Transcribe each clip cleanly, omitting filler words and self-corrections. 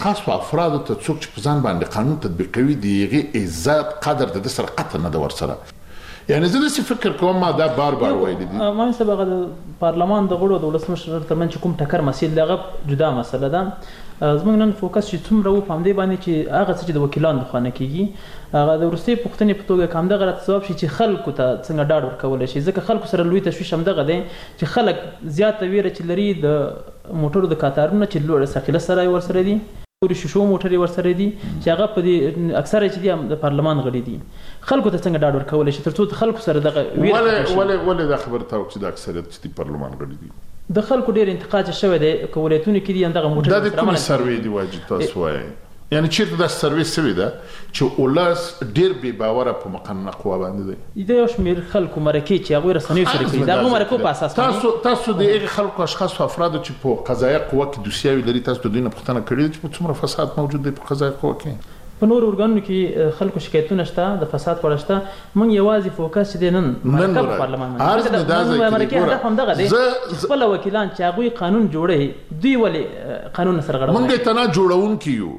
خاصو افرادو ته څوک چې په ځان باندې قانون تطبیقوي د هغې عزت قدر د سره قطع نه ده ورسره. یعنی زه داسې فکر کوم ما دا بار ویلي دي مهندس صاحب هغه د پارلمان د غړو د ولسمشر ترمنځ چې کوم ټکر مسایل دی هغه جدا مسله ده. زموږ نن فوکس چې څومره و په همدې باندې چې هغه څه چې د وکیلانو لخوا نه کېږي هغه د وروستۍ پوښتنې په توګه که همدغه راته ځواب شي چې خلکو ته څنګه ډاډ ورکولی شي. ځکه خلکو سره لوی تشویش همدغه دی چې خلک زیاته ویره چې لري د موټرو د کاتارونه چې لوړه ثقیله سره ورسره دي شیشو موټرې ورسره دي چې هغه په دې اکثره چې دي د پارلمان غړي دي. خلکو ته څنګه ډاډ ورکولی شي تر څو د خلکو سره دغه ولې دا خبره ته چې د اکثریت چې د پارلمان غړي دي د خلکو ډېر انتقاد شوی دی که ولایتونو کې دي همدغه موټرې دا د کوم سروې دی واجب تاسو وایئ یعنی چیرته دا سروې سوې ده چې ولس ډېر بې باوره په مقننه قوه باندې دی. د یو شمېر خلکو مرکې چې هغوی رسنیو سره کوي د هغو مرکو په اساس تاسو د هغې خلکو اشخاصو افرادو چې په قضایه قوه کې دوسیاوې لري تاسو د دوی نه پوښتنه کړې ده چې په څومره فساد موجود دی په قضایه قوه کې؟ په نورو ارګانونو کې خلکو شکایتونه شته د فساد په اړه شته. موږ یوازې فوکس چې دی نن مرکه په پارلمان باندې مرکې هدف همدغه دی خپله وکیلان چې هغوی قانون جوړوي دوی ولې قانون سره غړوي؟ موږ یې ته نه جوړونکي یو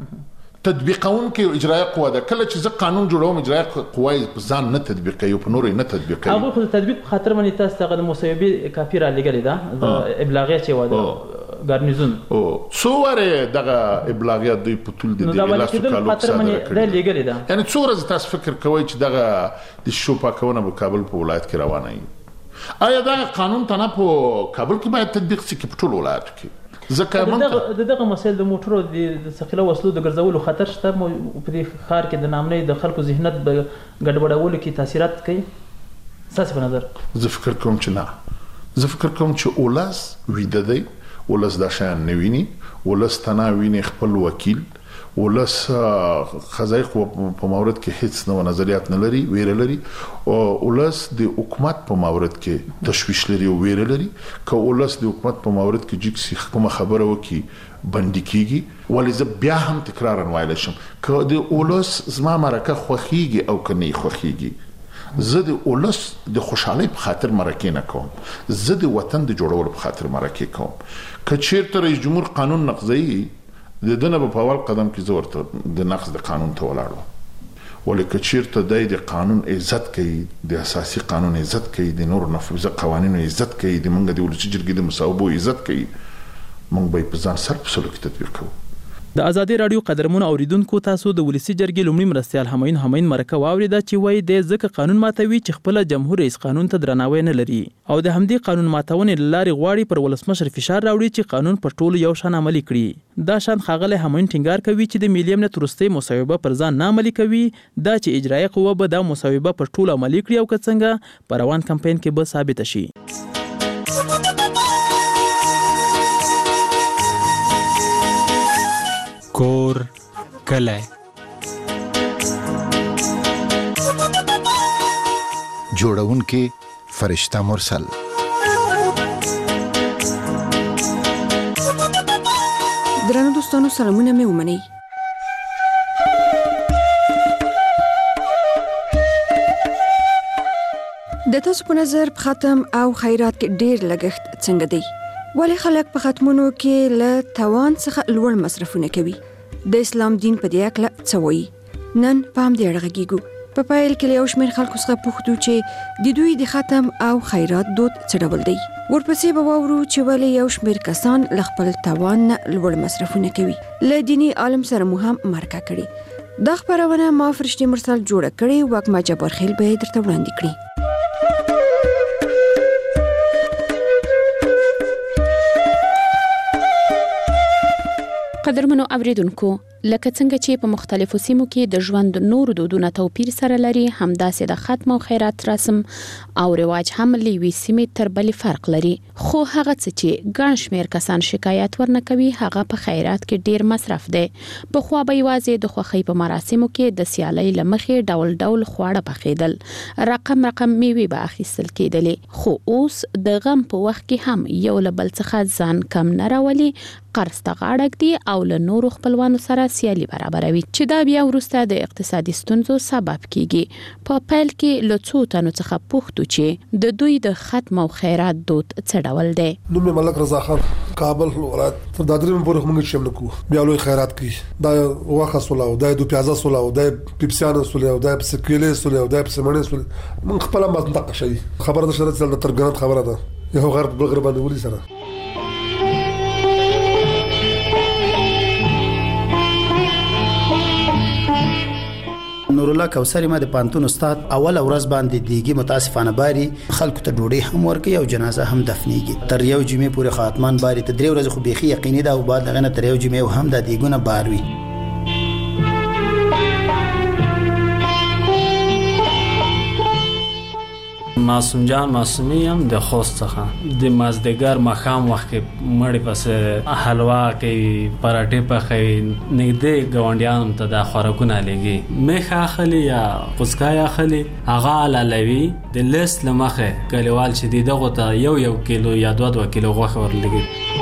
تطبیقونکي اجرایه قوه ده. کله چې زه قانون جوړوم اجرایه قوه یې په ځان نه تطبیقوي او په نورو یې نه تطبیقوي. هغوی خو د تطبیق په خاطر باندې تاسو ته هغه د مصوبې کاپي رالېږلې ده د ابلاغیه چې وه ګارنیزون څو وارې دغه ابلاغیات دوی په طول د دې لاسو کالو صادره کړي ده. یعنی څو ورځې تاسو فکر کوئ چې دغه د شیشو پاکونه په کابل په ولایت کې روانه وي؟ آیا دغه قانون ته نه په کابل کې باید تطبیق شي که په ټولو ولایتو کې؟ ځکه دغه مسایل د موټرو د ثقیله وسلو د ګرځولو خطر شته په دې ښار کې د ناامنۍ د خلکو ذهنیت په ګډوډولو کې تاثیرات کوي. ستاسې په نظر؟ زه فکر کوم چې نه. زه فکر کوم چې ولس ویده دی، ولس دا شیان نه ویني، ولس ته نه ویني خپل وکیل، ولس قضایي قوه په مورد کې هیڅ نوع نظریات نه لري، ویره لري. ولس د حکومت په مورد کې تشویش لري او ویره لري. که ولس د حکومت په مورد کې جګ کومه خبره وکړي بندي کیږي. ولې زه بیا هم تکرارا ویلی شم که د ولس زما مرکه خوښیږي او که نه خوښیږي زه د ولس د خوشحالۍ په خاطر مرکې نه کوم، زه د وطن د جوړولو په خاطر مرکې کوم. که چیرته رئیس جمهور قانون نقضوي د ده نه به په اول قدم کې زه ورته د نقض د قانون ته ولاړ وم. ولې که چیرته دی د قانون عزت کوي، د اساسي قانون عزت کوي، د نورو نفوذه قوانینو عزت کوي، د موږ د ولسي جرګې د مصوبو عزت کوي، موږ به یې په ځان سر په سلو کې تطبیق کوو. د ازادي راډیو قدرمنو اوریدونکو تاسو د ولسي جرګې لومړي مرستیال همایون مرکه واوریده چې وایي د ځکه قانون ماتوي چې خپل جمهور رئیس قانون ته درناوی نه لري او د همدې قانون ماتونې لارې غواړي پر ولسمشر فشار راوړي چې قانون پر ټولو یو شان عملي کړي. دا شان ښاغلی همایون ټینګار کوي چې د ملي امنیت وروستۍ مصوبه پر ځان نه عملي کوي، دا چې اجرایه قوه به دا مصوبه پر ټولو عملي کړي او که څنګه په روان کمپاین کې به ثابته شي. کور کلی جوړونکي فرشته مرسل. درنو دوستانو سلامونه مې ومنئ. د تاسو په نظر په ختم او خیرات کې ډیر لګښت څنګه دی؟ ولې خلک په ختمونو کې له توان څخه لوړ مصرفونه کوي؟ د اسلام دین په دې اړه څه وایي؟ نن په همدې اړه غږیږو. په پایل کې له یو شمېر خلکو څخه پوښتو چې د دوی د ختم او خیرات دود څه ډول دی. ورپسې به واورو چې ولې یو شمېر کسان له خپل توان نه لوړ مصرفونه کوي. له دیني عالم سره مو هم مرکه کړې. دا خپرونه ما فرشتي مرسل جوړه کړې، وکما جبارخیل به درته وړاندې کړي. قدرمنو اوریدونکو، لکه څنګه چې په مختلفو سیمو کې د ژوند نور دودونه توپیر سره لري، همداسې د ختم او خیرات رسم او رواج هم له یوې سیمې تر بلې فرق لري. خو هغه څه چې ګڼ شمېر کسان شکایت ورنه کوي هغه په خیرات کې ډیر مصرف دی. پخوا به یوازې د خوښۍ په مراسمو کې د سیالۍ له مخې ډول ډول خواړه پخېدل، رقم میوې به اخیستل کېدلې. خو اوس د غم په وخت کې هم یو له بل څخه ځان کم نه راولي، قرض ته غاړه ږدي او له نورو خپلوانو سره سیالي برابروي چې دا بیا وروسته د اقتصادي ستونزو سبب کیږي. په پیل کې له څو تنو څخه پوښتو چې د دوی د ختم او خیرات دود څه ډول دی. نوم ملک رضا خان، کابل ولایت. تر دا درې پورې موږ شم نکو بیا لوی خیرات کوي. دا واخه سولاو، دا دو پیازا سولاو، دا پیپسیان سولاو، دا سکیلې سولاو، دا سمنه سولاو. موږ خپل ما منطقه شي خبره ده شرط د ترګنت خبره ده یو غرب بل غرب باندې ولي سره. نور الله کوثر ما د پانتون استاد اول ورځ باندې دیګي متاسفانه باري خلکو ته ډوډۍ هم ورکي او جنازه هم دفنيږي. تر یو جمعې پورې خاتمان باري ته 3 ورځې خو بيخي یقیني دا او بعد غنه تر یو جمعې هم د دیګونه باروي. معصوم جان معصومی هم د خوست څخه د مازدیګر مخام وخت کې مړی پس حلوا کوي، پراټې پخوي، نږدې ګاونډیانو ته د خوراکونه لګي، میخه اخلي یا قزقای اخلي، هغه علالوي د لیست لمخه کلیوال چې دغه ته یو کیلو یا 2 کیلو غوښه ورلګي.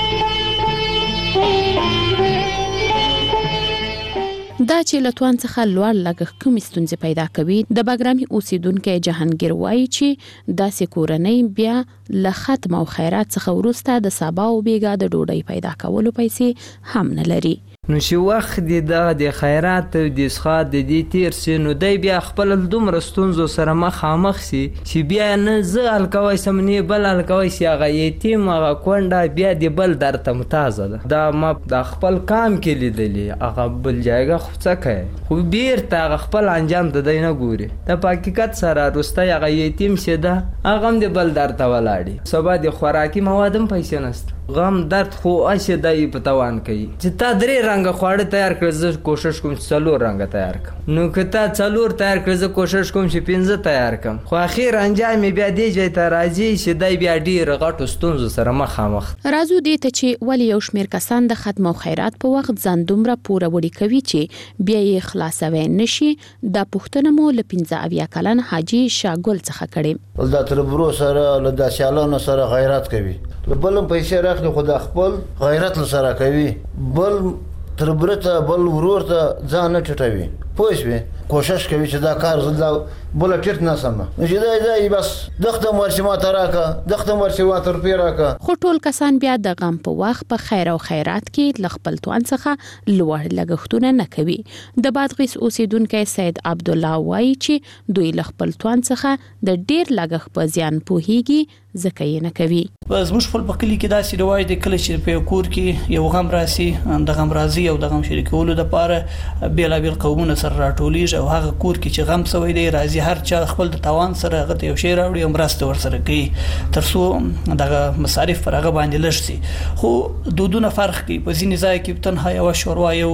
دا چې لتوان څخه لوړ لګښت کوم ستونزې پیدا کوي. د باګرامي اوسیدونکو جهانگیر وایي چې داسې کورنۍ بیا له ختم او خیرات څخه وروسته د سبا او بیګا د ډوډۍ پیدا کولو پیسې هم نه لري. نو چې وخت د خیرات او د اسخات د دې تیر سي نو دای بیا خپل دومره ستونزو سره مخامخ سي چې بیا نه زه الکوي سمنی بل الکوي سي هغه یتیم هغه کونډه بیا د بل درته متازه ده. دا ما د خپل کام کې لیدلې هغه بل ځایګه خو څه کوي خو بیرته هغه خپل انجام د دینه ګوري. د حقیقت سره روسته هغه یتیم سي ده هغه هم د بل درته ولاړي. سبا د خوراکي موادم پیسې نست غم درد خو اشه دای په توان کوي چې تا 3 رنګ خواړه تیار کړ زه کوشش کوم چې 4 رنګ تیار کړم. نو که تا 4 تیار کړ زه کوشش کوم چې 5 تیار کړم. خو اخیر انجام بیا دی چې ته راځي چې دای بیا ډیر غټو ستونزو سره مخامخ. راځو دې ته چې ولی یو شمیر کسان د ختم او خیرات په وخت ځان دومره پوره وړي کوي چې بیا یې خلاصوي نشي. د پښتنو مو ل 15 کلن حاجی شاګل څخه کړي. د تربرو سره له داسیالانو سره غیرت کوي، بلم پیسې راخلي خو د خپل غیرت سره کوي، بل تربرته بل ورور ته ځان نه ټټوي. پوه شوې کوشش کوي چې دا کار زدا بل ټټ نه سم نه چې دا بس دغه مرشي ما تراکه دغه مرشي وا تر پیراکه. خو ټول کسان بیا د غم په وخت په خیر او خیرات کې ل خپل توان څخه لوړ لګښتونه نه کوي. د بادغیس اوسیدونکو سید عبد الله وایي چې دوی ل خپل توان څخه د ډیر لګښت په زیان پوهیږي ځکه یې نه کوي. زموږ خپل په کلی کې داسې روایت دی کله چې په کور کې یو غم راسي د غم راضي او د غم شریکولو لپاره بیلابیل قومونه سره راټولیږي او هغه کور کې چې غم سوی دی راضي هر چا خپل د توان سره هغه یو شی راوړي او مرسته ورسره کوي ترڅو دغه مصارف پر هغه باندې لږ شي. خو دودونه فرق کوي. په ځینې ځای کې تنها یو شوروا یو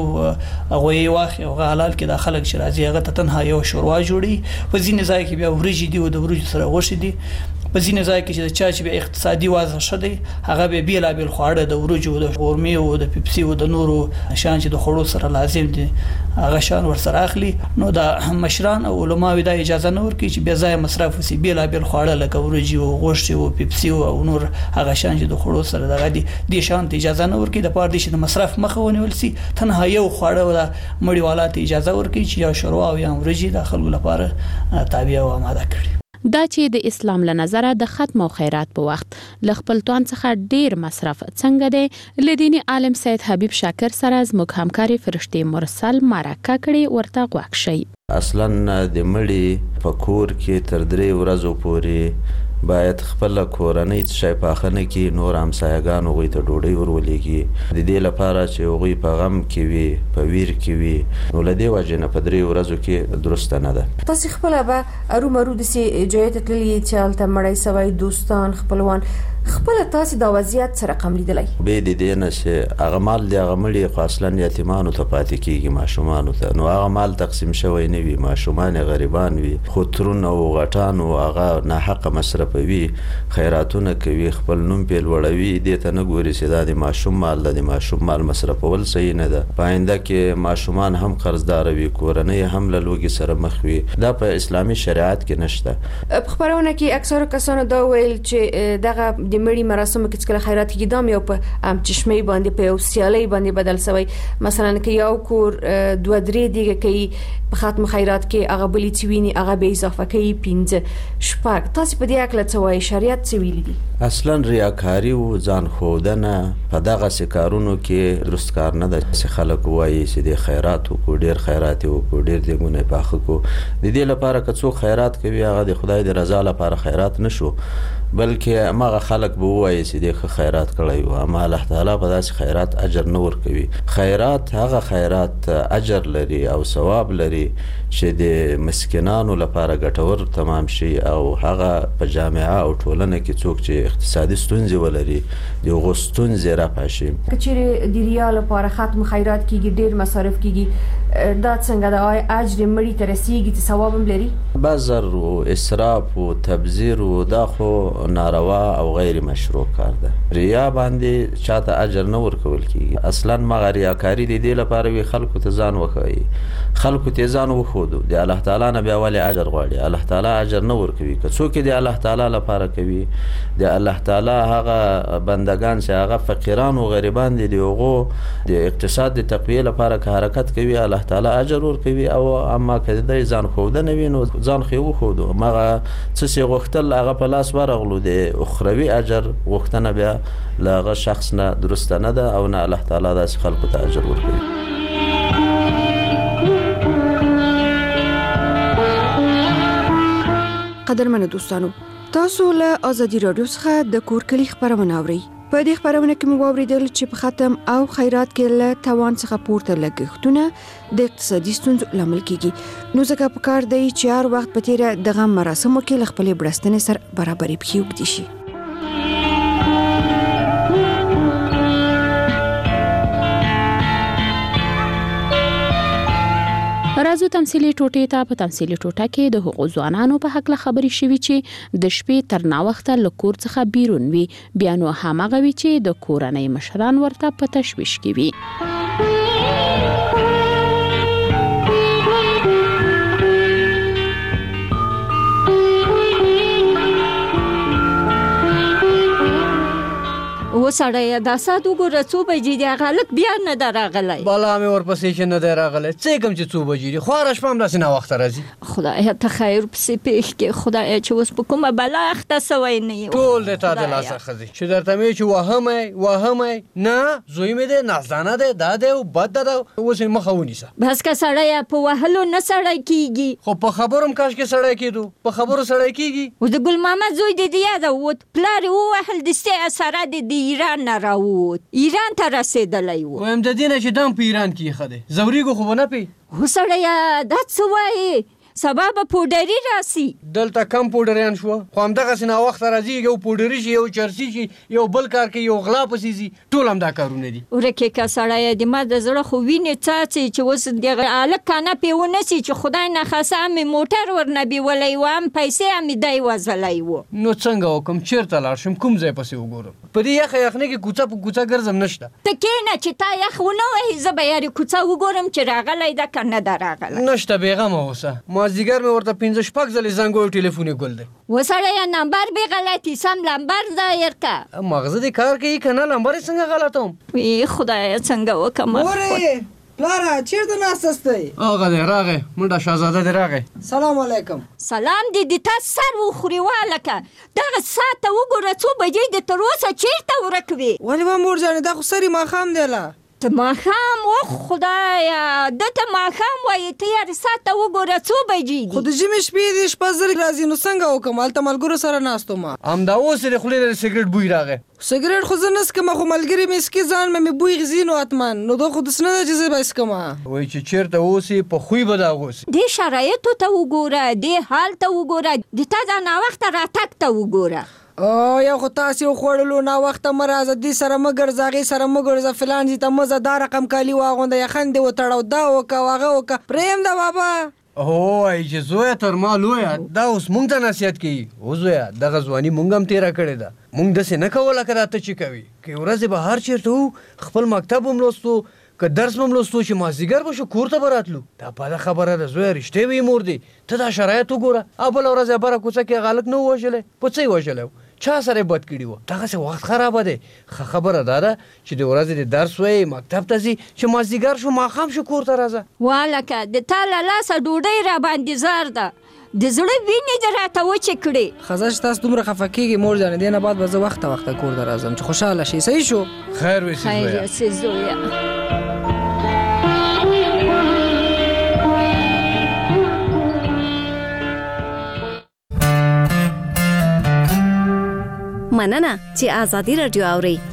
غوي واخ او حلال کې د خلک چې راضي هغه تنها یو شوروا جوړي. په ځینې ځای کې بیا وريجي دی او د وريجو سره غوښې دي. په ځینې ځای کې چې چا چې به اقتصادي وضع شدی هغه به بیلابیل خواړه د ورجو د اورمي او د پیپسي او د نورو شان چې د خړو سره لازم دي هغه شان ورسره اخلي. نو د مشران او علماء د اجازه نه ورکړي چې بیا ځای مصرف وسی بیلابیل خواړه لکه ورجي او غوښه او پیپسي او نور هغه شان چې د خړو سره دغه دي شان اجازه نه ورکړي. د پاره دي چې د مصرف مخه ونیول سي تنها یو خواړه د مړی والات اجازه ورکړي چې یا شوروا او یا ورجي د خلکو لپاره تابع او آماده کړي. دا چې د اسلام له نظره د ختم او خیرات په وخت ل خپل توان څخه ډیر مصرف څنګه دی لدینی عالم سید حبیب شاکر سره زموږ همکاري فرشتي مرسل مرکه کړي ورته غوښ شي. اصلا د مړي په کور کې تر 3 ورځې پورې باید خپل کورنۍ څخه پاخنه کې نور همسایګان غوي ته ډوډۍ ورولېږي د دې لپاره چې غوي په غم کې وي په ویر کې وي نو لدی وجنه په 3 ورځو کې درست نه ده. تاسو خپل به ارومرو د سي جوړه تللی چې الته مړی سوي دوستان خپلوان خپل تاسو د وضعیت سره رقم لیدلای به د دې نه چې هغه مال دی هغه مړي خاصلن یتیمانو ته پاتې کیږي ماشومان ته نو هغه مال تقسیم شوی نه وي ماشومان غریبان وي خو ترون او غټان او هغه نه حق مصرف وي خیراتونه کوي خپل نوم په لوړوي دې ته نه ګوري چې د ماشوم مال د ماشوم مال مصرفول صحیح نه ده. پاینده کې ماشومان هم قرضدار وي کورنۍ هم له لوګي سره مخ وي دا په اسلامي شریعت کې نشته. په خبرونه کې اکثره کسانو دا ویل چې دغه د مړي مراسم کې څکل خیرات کې دام یو په چشمه باندې په یو سیالي باندې بدل شوی مثلا کې یو کور 2-3 دیګه کوي په ختم خیرات کې هغه بلی چویني هغه به اضافه کوي 15 شپږ تاسو په دې اکل څه وایي شریعت څه ویل دي اصلا ریاکاری او ځان خودنه په دغه سکارونو کې درست کار نه ده چې خلک وایي چې د خیرات او ډیر خیرات او ډیر دغونه پاخه کو د دې لپاره که څوک خیرات کوي هغه د خدای د رضا لپاره خیرات نشو بلکې هغه خلک به وایي چې د خیرات کړی او اما الله تعالی په داسې خیرات اجر نه ورکوي خیرات هغه خیرات اجر لري او ثواب لري چې د مسکینانو لپاره ګټور تمام شي او هغه په جامعه او ټولنه کې څوک چې اقتصادي ستونزې ولري د غوستون زیرا پاشي کچېره د ریال لپاره ختم خیرات کیږي ډیر مصارف کیږي دا څنګه د اجر مړي ته رسیږي چې ثواب هم لري بازار او اسراف او تبذیر او دا خو ناروا او غیر مشروع کار ده ریا باندې چاته اجر نه ورکول کیږي اصلا ما ریاکاری د دې لپاره وی خلکو ته ځان وخایي خلکو ته ځان وخودو د الله تعالی نه بیا ولې اجر غواړي الله تعالی اجر نه ورکوي که څوک د الله تعالی لپاره کوي د الله تعالی هغه بندگان چې هغه فقیران او غریبان دي دغه د اقتصاد د تقویه لپاره که حرکت کوي الله تعالی اجر ورکوي او اما که د ځان خوده نه وینو ځان خو خودو مغه څه غوښتل هغه په لاس ورغلو د اخروی اجر غوښتنه بیا لاغه شخص نه درست نه ده او نه الله تعالی داس خلکو ته اجر ورکوي قدرمنو دوستانو تاسو له ازادي رادیو څخه د کور کلی خبرونه اورئ په دې خبرونه کې موږ اوریدل چې په ختم او خیرات کې له توان څخه پورته لګښتونه د اقتصادي ستونزو لامل کیږي نو ځکه په کار دی چې هر وخت په تیره دغه مراسمو کې خپل برستنې سره برابرې پکې وکړي شي راځو تمثيلي ټوټې ته په تمثيلي ټوټه کې د حقوق ځوانانو په حق له خبري شوي چې د شپې تر ناوخته له کور څخه بیرون وي بیا نو همغه وی چې د کورنۍ مشران ورته په تشويش کې وي وسړی دا سات وګوره څو بجې دی غلط بیا نه دراغلی بالا مې ورپسې چې نه دراغلی څه کوم چې څو بجې دی خو را شپم داسې نه وخت راځي خدای ته خیر پسې پیښ کې خدای چې اوس په کومه بلا اخته سوی نه یو ټول د تا د لاسه خزي چې درته مې چې وهمه نه زوی مې ده نازدانه ده دا ده او بد ده اوس مخه ونیسه بس که سړی په وهلو نه سړی کیږي خو په خبروم کاش کې سړی کېدو په خبرو سړی کیږي او د ګل محمد زوی دې یاد ووت پلار وهل د سته اثرات د ایران نه راووت ایران ته رسیدلی وو وایم د دینه چې دم په ایران کې خده زوريګو خو نه پی وسړی دا څه وایي سبب پودری راسي دلته کم پودریان شو خو هم دغه سنا وخت راځي یو پودری شي یو چرسي شي یو بل کار کې یو غلا پسيزي ټول هم دا کارونه دي ورکه کا سړی د ما د زړه خو ویني چې وس دغه الک کنه پیونه سي چې خدای نه خاصه مې موټر ورنبي ولې وام پیسې مې دای وزلای وو نو څنګه وکم چیرته لاړ شم کوم ځای پسې وګورم په دې یخنه کې کوڅه په کوڅه ګرځم نشته ته کینه چې تا یخونه وې زبې یاري کوڅه وګورم چې راغلی دا کنه دراغله نشته بیغمه اوسه مازیګر مې ورته 15 شپږ ځلې زنګ او ټلیفون ګل دی وسړی نمبر به غلطي سم نمبر ځایر کا مغزه دې کار کوي کنه نمبر څنګه غلطوم وی خدای څنګه وکم وره پلاره چیرته ناستې هغه دې راغې منډه شاهزاده دې راغې سلام علیکم سلام دې تاسو سر وخوري والکه دغه ساعت وګوره څو بجې د تروسه چیرته ورکوي ولی و مور جان دا خو سری ما خام دیلا ته ما خام و خدایا دته ما خام وای ته یار ساعت وګوره څو بجې خو د جمی شپې دې شپه زر راځي نو څنګه وکم الته ملګرو سره ناستو ما ام دا اوس د خلې سیګریټ بوی راغې سیګریټ خو زنس کما خو ملګری مې سکي ځان مې بوی غزینو اتمن نو دا خو د سنه چې زه بس کما وای چې چیرته اوسې په خوې به دا اوس دې شرایطو ته وګوره دې حال ته وګوره د تا دا نا وخت را تک ته وګوره او یا خو تاسو خوړلو نا وخت مرز دې سره مګر زاغي سره مګر ز فلان دي ته مزه دار رقم کالی واغونده یخند وتړو دا وکا واغه وکا پریم دا بابا او ای چې زویا تر مالویا دا اوس مونږ ته نصیحت کوي او زویا دغه ځواني مونږ هم تیرا کړی دا مونږ د څه نه کوله کړه ته چې کوي کې ورځې به هر چیرته خپل مکتب هم لوستو که درس هم لوستو چې مازیګر به شو کور ته براتلو دا په خبره ده زویا رښتې وي مور دي ته دا شرایط وګوره ابل ورځ بره کوڅه کې غلط نه وژلې په څه وژلې چا سره بد کړي وو دغه څه وخت خراب دی خبره ده چې د ورځې د درس وای مکتب ته ځي چې مازدیګر شو ماښام شو کور ته راځه والکه د تا له لاسه ډوډۍ را باندې زار ده د زړه وینې دې راته وچې کړې ښځه چې تاسو دومره خفه کېږئ مور جانې دې نه بعد به زه وخته کور ته راځم چې خوشحاله شي صحیح شو خیر وسې زویه مننه چې آزادي رادیو اوري